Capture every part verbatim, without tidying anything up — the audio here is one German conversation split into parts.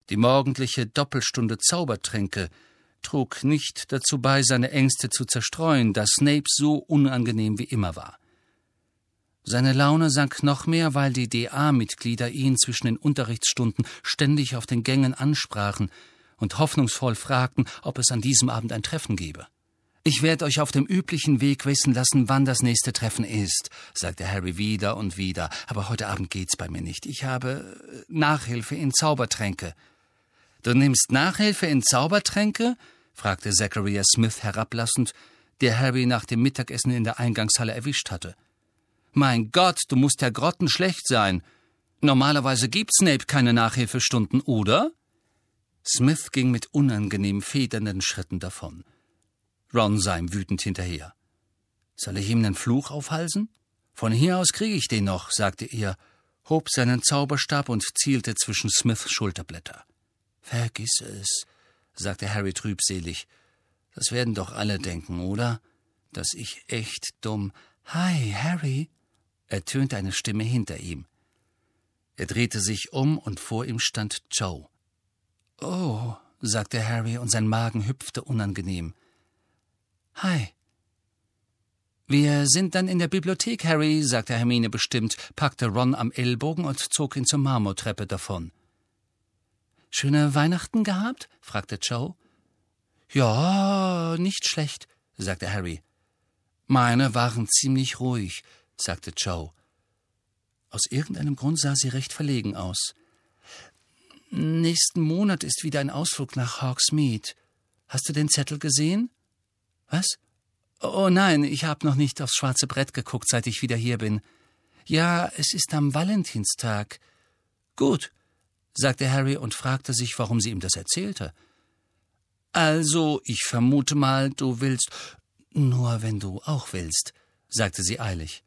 Die morgendliche Doppelstunde Zaubertränke trug nicht dazu bei, seine Ängste zu zerstreuen, da Snape so unangenehm wie immer war. Seine Laune sank noch mehr, weil die D A-Mitglieder ihn zwischen den Unterrichtsstunden ständig auf den Gängen ansprachen und hoffnungsvoll fragten, ob es an diesem Abend ein Treffen gebe. »Ich werde euch auf dem üblichen Weg wissen lassen, wann das nächste Treffen ist«, sagte Harry wieder und wieder. »Aber heute Abend geht's bei mir nicht. Ich habe Nachhilfe in Zaubertränke.« »Du nimmst Nachhilfe in Zaubertränke?« fragte Zachariah Smith herablassend, der Harry nach dem Mittagessen in der Eingangshalle erwischt hatte. »Mein Gott, du musst ja grottenschlecht sein. Normalerweise gibt Snape keine Nachhilfestunden, oder?« Smith ging mit unangenehm federnden Schritten davon. Ron sah ihm wütend hinterher. »Soll ich ihm den Fluch aufhalsen?« »Von hier aus kriege ich den noch«, sagte er, hob seinen Zauberstab und zielte zwischen Smiths Schulterblätter. »Vergiss es«, sagte Harry trübselig. »Das werden doch alle denken, oder? Dass ich echt dumm...« »Hi, Harry«, ertönte eine Stimme hinter ihm. Er drehte sich um und vor ihm stand Joe. »Oh«, sagte Harry, und sein Magen hüpfte unangenehm. »Hi.« »Wir sind dann in der Bibliothek, Harry«, sagte Hermine bestimmt, packte Ron am Ellbogen und zog ihn zur Marmortreppe davon. »Schöne Weihnachten gehabt?« fragte Joe. »Ja, nicht schlecht«, sagte Harry. »Meine waren ziemlich ruhig«, sagte Joe. Aus irgendeinem Grund sah sie recht verlegen aus. »Nächsten Monat ist wieder ein Ausflug nach Hogsmeade. Hast du den Zettel gesehen?« »Was? Oh nein, ich habe noch nicht aufs schwarze Brett geguckt, seit ich wieder hier bin. Ja, es ist am Valentinstag.« »Gut«, sagte Harry und fragte sich, warum sie ihm das erzählte. »Also, ich vermute mal, du willst...« »Nur wenn du auch willst«, sagte sie eilig.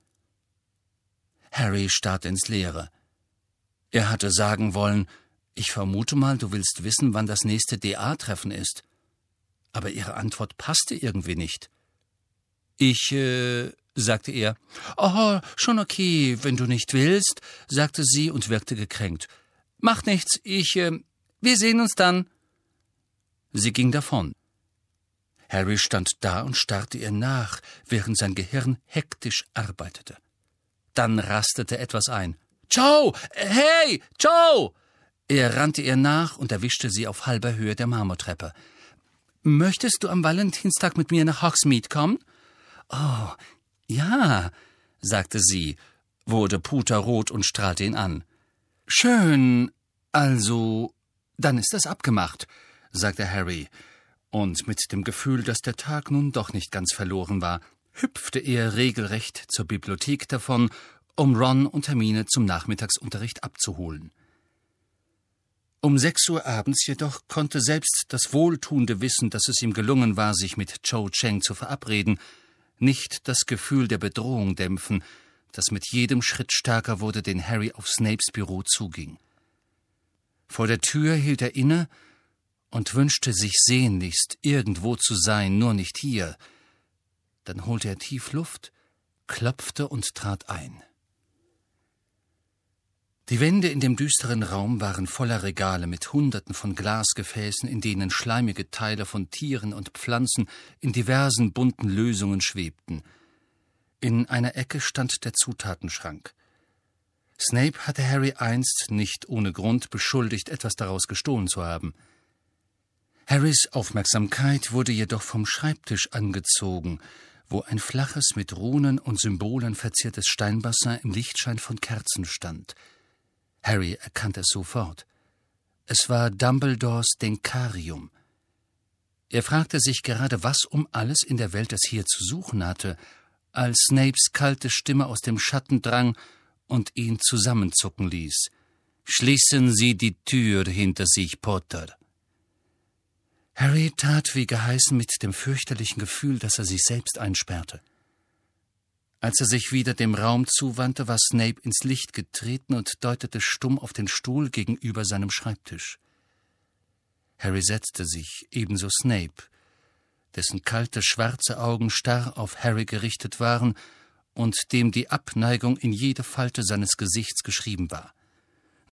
Harry starrte ins Leere. Er hatte sagen wollen, »Ich vermute mal, du willst wissen, wann das nächste D A-Treffen ist.« Aber ihre Antwort passte irgendwie nicht. »Ich, äh«, sagte er. »Oh, schon okay, wenn du nicht willst«, sagte sie und wirkte gekränkt. »Macht nichts, ich, äh, wir sehen uns dann.« Sie ging davon. Harry stand da und starrte ihr nach, während sein Gehirn hektisch arbeitete. Dann rastete etwas ein. »Joe! Hey, Joe!« Er rannte ihr nach und erwischte sie auf halber Höhe der Marmortreppe. »Möchtest du am Valentinstag mit mir nach Hogsmeade kommen?« »Oh, ja«, sagte sie, wurde puterrot und strahlte ihn an. »Schön, also, dann ist das abgemacht«, sagte Harry. Und mit dem Gefühl, dass der Tag nun doch nicht ganz verloren war, hüpfte er regelrecht zur Bibliothek davon, um Ron und Hermine zum Nachmittagsunterricht abzuholen. Um sechs Uhr abends jedoch konnte selbst das wohltuende Wissen, dass es ihm gelungen war, sich mit Cho Chang zu verabreden, nicht das Gefühl der Bedrohung dämpfen, das mit jedem Schritt stärker wurde, den Harry auf Snapes Büro zuging. Vor der Tür hielt er inne und wünschte sich sehnlichst, irgendwo zu sein, nur nicht hier. Dann holte er tief Luft, klopfte und trat ein. Die Wände in dem düsteren Raum waren voller Regale mit Hunderten von Glasgefäßen, in denen schleimige Teile von Tieren und Pflanzen in diversen bunten Lösungen schwebten. In einer Ecke stand der Zutatenschrank. Snape hatte Harry einst nicht ohne Grund beschuldigt, etwas daraus gestohlen zu haben. Harrys Aufmerksamkeit wurde jedoch vom Schreibtisch angezogen, wo ein flaches, mit Runen und Symbolen verziertes Steinbassin im Lichtschein von Kerzen stand. Harry erkannte es sofort. Es war Dumbledores Denkarium. Er fragte sich gerade, was um alles in der Welt es hier zu suchen hatte, als Snapes kalte Stimme aus dem Schatten drang und ihn zusammenzucken ließ. »Schließen Sie die Tür hinter sich, Potter!« Harry tat wie geheißen mit dem fürchterlichen Gefühl, dass er sich selbst einsperrte. Als er sich wieder dem Raum zuwandte, war Snape ins Licht getreten und deutete stumm auf den Stuhl gegenüber seinem Schreibtisch. Harry setzte sich, ebenso Snape, dessen kalte, schwarze Augen starr auf Harry gerichtet waren und dem die Abneigung in jede Falte seines Gesichts geschrieben war.